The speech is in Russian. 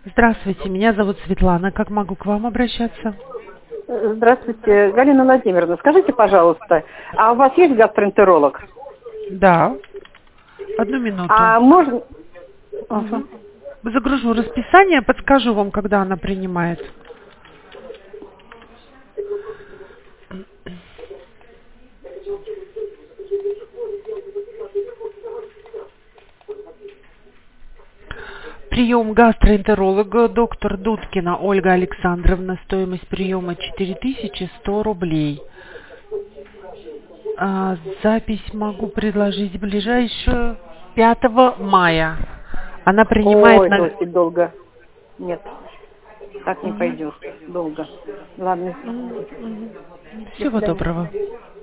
Здравствуйте, меня зовут Светлана. Как могу к вам обращаться? Здравствуйте, Галина Владимировна. Скажите, пожалуйста, а у вас есть гастроэнтеролог? Да. Одну минуту. А можно... Ага. Загружу расписание, подскажу вам, когда она принимает. Прием гастроэнтеролога доктор Дудкина Ольга Александровна. Стоимость приема 4100 рублей. Запись могу предложить ближайшую 5 мая. Она принимает Ой, на... слушайте, долго. Нет, так не пойдет. Долго. Ладно. Всего доброго.